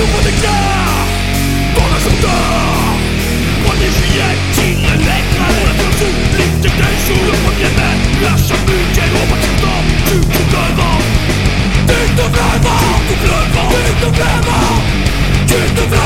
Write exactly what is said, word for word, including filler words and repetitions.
nouveau déclare ton agenda. Premier juillet, tire l'écran. On a comme sous l'idée des jours. Le premier mai, lâche un budget. On va tout temps, tu coupes le vent. Tu te lèves, tu coupes le vent. Tu te lèves, tu te lèves.